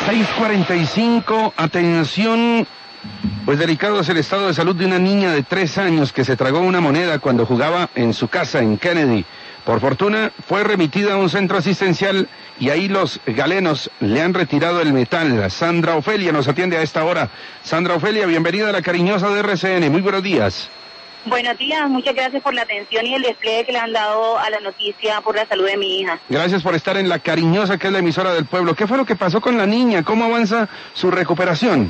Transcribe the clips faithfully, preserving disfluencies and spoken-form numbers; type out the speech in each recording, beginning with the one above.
seis cuarenta y cinco, atención, pues delicado es el estado de salud de una niña de tres años que se tragó una moneda cuando jugaba en su casa en Kennedy. Por fortuna fue remitida a un centro asistencial y ahí los galenos le han retirado el metal. Sandra Ofelia nos atiende a esta hora. Sandra Ofelia, bienvenida a la cariñosa de R C N, muy buenos días. Buenos días, muchas gracias por la atención y el despliegue que le han dado a la noticia por la salud de mi hija. Gracias por estar en la cariñosa, que es la emisora del pueblo. ¿Qué fue lo que pasó con la niña? ¿Cómo avanza su recuperación?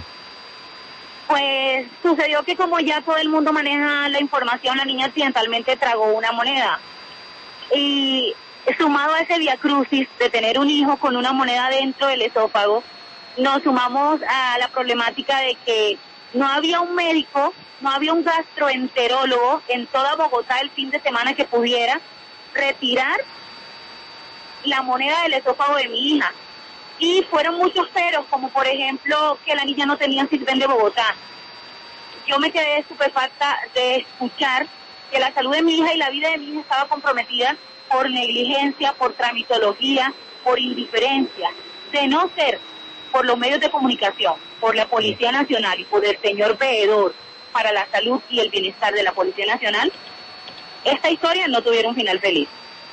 Pues sucedió que, como ya todo el mundo maneja la información, la niña accidentalmente tragó una moneda. Y sumado a ese viacrucis de tener un hijo con una moneda dentro del esófago, nos sumamos a la problemática de que no había un médico, no había un gastroenterólogo en toda Bogotá el fin de semana que pudiera retirar la moneda del esófago de mi hija. Y fueron muchos peros, como por ejemplo que la niña no tenía Sisbén de Bogotá. Yo me quedé estupefacta de escuchar que la salud de mi hija y la vida de mi hija estaba comprometida por negligencia, por tramitología, por indiferencia. De no ser por los medios de comunicación, por la Policía Nacional y por el señor veedor para la salud y el bienestar de la Policía Nacional, esta historia no tuviera un final feliz.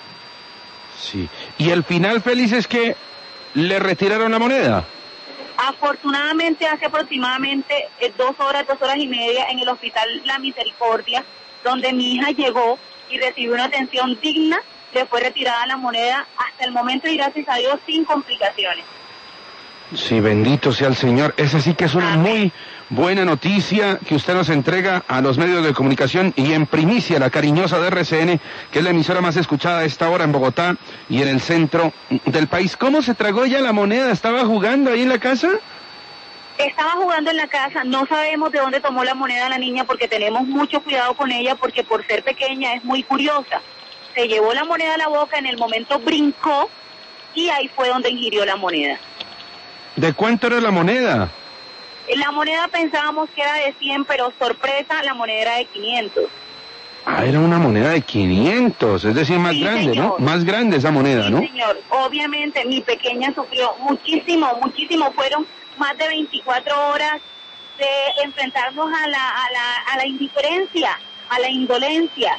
Sí, y el final feliz es que le retiraron la moneda. Afortunadamente, hace aproximadamente eh, dos horas, dos horas y media, en el Hospital La Misericordia, donde mi hija llegó y recibió una atención digna, le fue retirada la moneda hasta el momento y gracias a Dios sin complicaciones. Sí, bendito sea el Señor. Esa sí que es una muy buena noticia que usted nos entrega a los medios de comunicación y en primicia, la cariñosa de R C N, que es la emisora más escuchada a esta hora en Bogotá y en el centro del país. ¿Cómo se tragó ella la moneda? ¿Estaba jugando ahí en la casa? Estaba jugando en la casa, no sabemos de dónde tomó la moneda la niña porque tenemos mucho cuidado con ella porque por ser pequeña es muy curiosa. Se llevó la moneda a la boca, en el momento brincó y ahí fue donde ingirió la moneda. ¿De cuánto era la moneda? La moneda pensábamos que era de cien, pero sorpresa, la moneda era de quinientos. Ah, era una moneda de quinientos, es decir, más Sí, grande, señor. ¿no? Más grande esa moneda, Sí, ¿no? señor. Obviamente mi pequeña sufrió muchísimo, muchísimo. Fueron más de veinticuatro horas de enfrentarnos a la, a la, a la indiferencia, a la indolencia.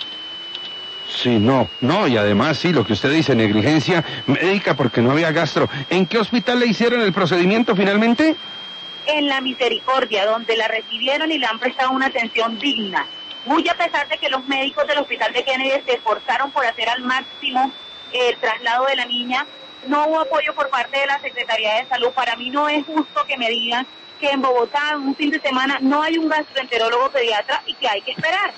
Sí, no, no, y además sí, lo que usted dice, negligencia médica porque no había gastro. ¿En qué hospital le hicieron el procedimiento finalmente? En La Misericordia, donde la recibieron y le han prestado una atención digna. Muy a pesar de que los médicos del hospital de Kennedy se esforzaron por hacer al máximo el traslado de la niña, no hubo apoyo por parte de la Secretaría de Salud. Para mí no es justo que me digan que en Bogotá, en un fin de semana, no hay un gastroenterólogo pediatra y que hay que esperar.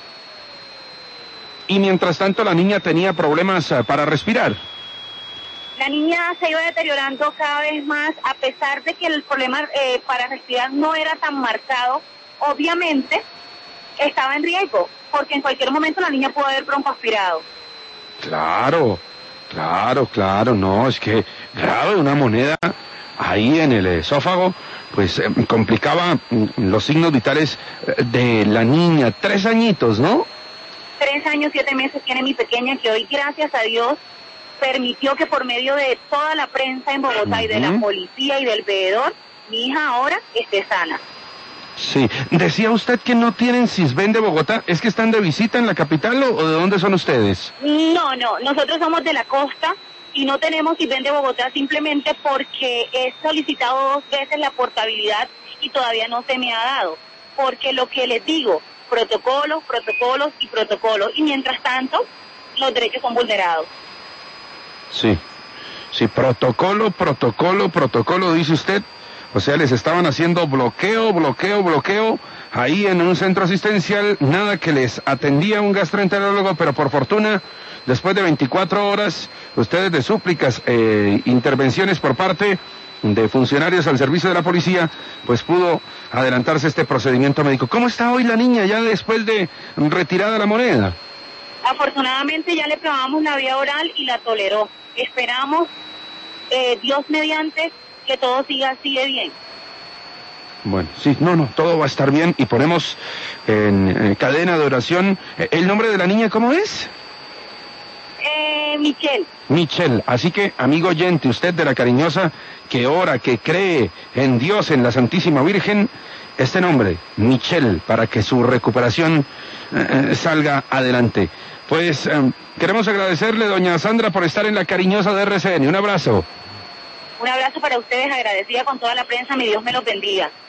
Y mientras tanto la niña tenía problemas uh, para respirar. La niña se iba deteriorando cada vez más, a pesar de que el problema eh, para respirar no era tan marcado. Obviamente estaba en riesgo, porque en cualquier momento la niña pudo haber broncoaspirado. Claro, claro, claro, no, es que grave, una moneda ahí en el esófago, pues eh, complicaba mm, los signos vitales eh, de la niña. Tres añitos, ¿no? Tres años, siete meses tiene mi pequeña, que hoy, gracias a Dios, permitió que por medio de toda la prensa en Bogotá uh-huh. y de la policía y del veedor, mi hija ahora esté sana. Sí, decía usted que no tienen Sisbén de Bogotá, ¿es que están de visita en la capital o, o de dónde son ustedes? No, no, nosotros somos de la costa y no tenemos Sisbén de Bogotá simplemente porque he solicitado dos veces la portabilidad y todavía no se me ha dado, porque lo que les digo, protocolos, protocolos y protocolos, y mientras tanto, los derechos son vulnerados. Sí, sí, protocolo, protocolo, protocolo, dice usted. O sea, les estaban haciendo bloqueo, bloqueo, bloqueo, ahí en un centro asistencial, nada que les atendía un gastroenterólogo, pero por fortuna, después de veinticuatro horas, ustedes de súplicas, eh, intervenciones por parte de funcionarios al servicio de la policía, pues pudo adelantarse este procedimiento médico. ¿Cómo está hoy la niña ya después de retirada la moneda? Afortunadamente ya le probamos la vía oral y la toleró. Esperamos, eh, Dios mediante, que todo siga así de bien. Bueno, sí, no, no, todo va a estar bien y ponemos en, en cadena de oración. ¿El nombre de la niña cómo es? Eh, Michelle. Michelle, así que, amigo oyente, usted de la cariñosa, que ora, que cree en Dios, en la Santísima Virgen, este nombre, Michelle, para que su recuperación eh, salga adelante. Pues eh, queremos agradecerle, doña Sandra, por estar en la cariñosa de R C N. Un abrazo. Un abrazo para ustedes, agradecida con toda la prensa, mi Dios me los bendiga.